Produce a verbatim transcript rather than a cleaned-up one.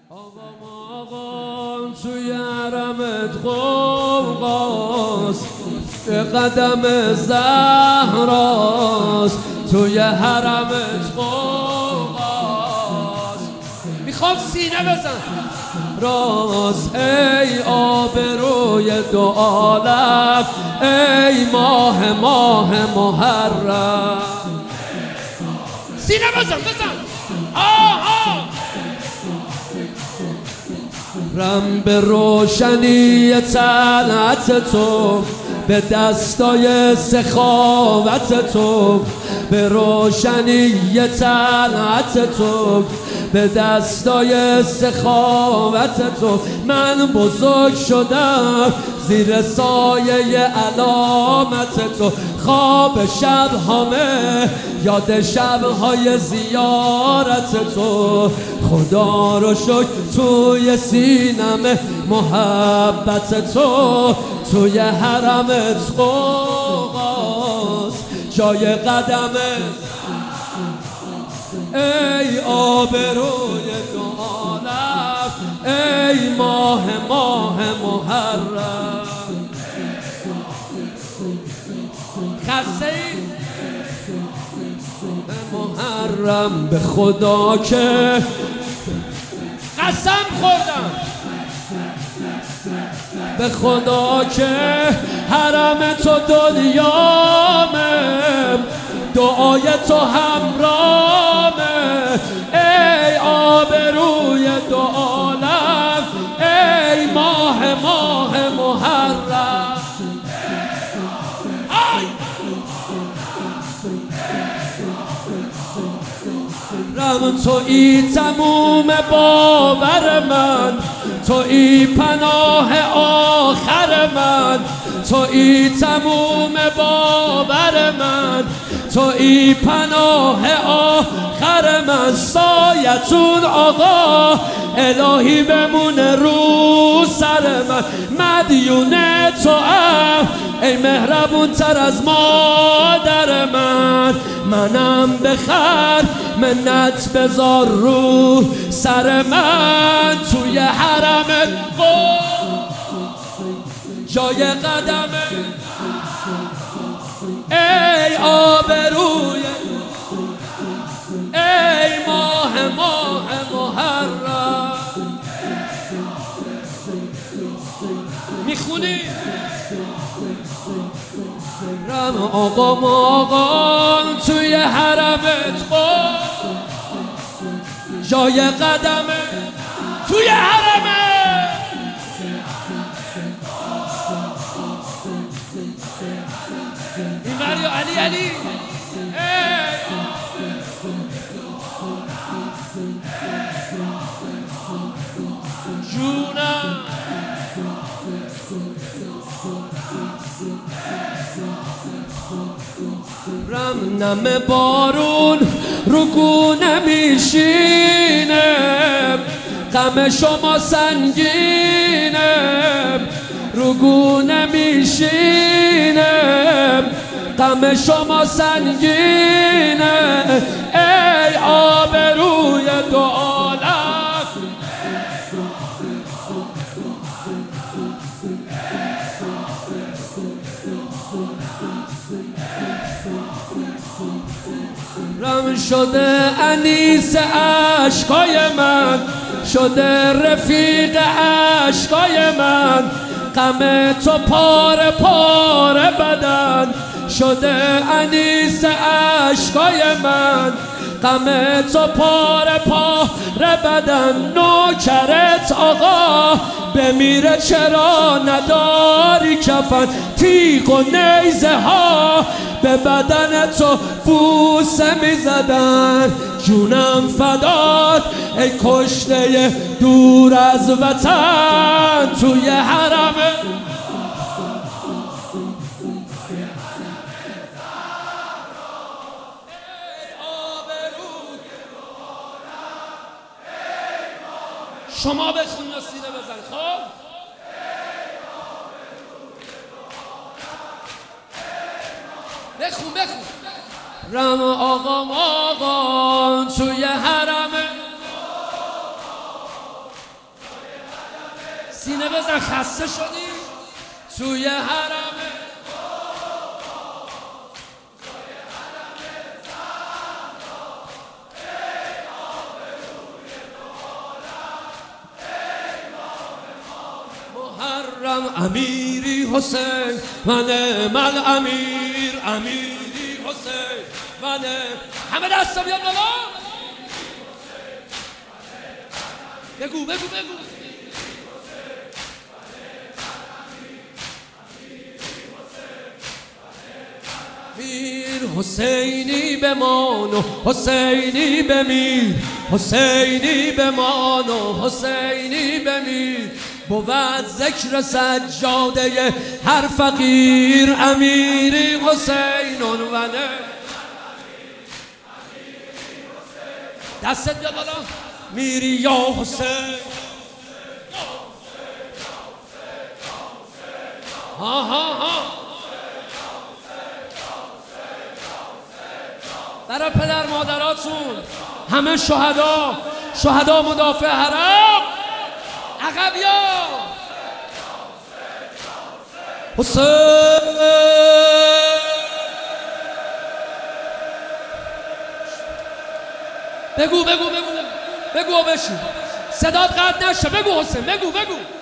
آقام آقام توی حرمت قوقاست، به قدم زهراست، توی حرمت قوقاست. میخوام سینه بزن راست، ای آبروی دو عالم، ای ماه ماه محرم. سینه بزن بزن آها. رم به روشنی طلعت تو، به دستای سخاوت تو، به روشنی طلعت تو، به دستای سخاوت تو. من بزرگ شدم زیر سایه علامت تو. خواب شب همه یاد شبهای زیارت تو. خدا رو شکر توی سینم محبت تو. توی حرمت قوقاست جای قدمت، ای آبروی دو عالم، ای ماه ماه محرم. خسته محرم به خدا که قسم خوردم، به خدا که حرم تو دنیامه، دعای تو همرامه، ای آبروی دو عالم، ای ماه ماه محرم. رم تویی تموم باور من، تویی پناه آخر من، تویی تموم باور من، تویی پناه آخر من. سایتون آقا الهی بمونه رو سر من. مدیون تو ام ای مهربون تر از مادر من. منم بخر منت بذار رو سر من. توی حرمت جای قدمت، ای آبروی، ای ماه ماه محرم. میخونی رم آقام آقام توی حرمت جای قدمت، توی حرمت. این بریا علی علی جونم. رم نم بارون رو گونه میشینه، غم شما سنگینه، رو گونه میشینه، غم شما سنگینه، ای آبروی دو عالم. رم شده انیس عشقای من، شده رفیق عشقای من، غم تو پاره پاره بدن، شده انیس عشقای من، غم تو پاره پاره بدن. نوکرت آقا بمیره چرا نداری کفن، تیغ و نیزه ها به بدن تو بوسه میزدن. جونم فدات ای کشته دور از وطن. توی حرم شما بخون و سینه بزن. خب بخون بخون رم آقام آقام توی حرم سینه بزن خسته شدی توی حرم محرم امیری حسین و نعم الامیر امیری حسین و نعم همه دستا بیاد بالا بگو بگو بگو میر حسینی بمان و حسینی بمیر حسینی بمان و حسینی بمیر بود ذکر سجاده هر فقیر امیری حسین و نه دستت بیا بالا میری یا حسین ها ها ها برای پدر مادراتون همه شهدا شهدا مدافع حرم عقب یا حسین بگو بگو بگو بگو بشین صدات قطع نشه بگو حسین بگو بگو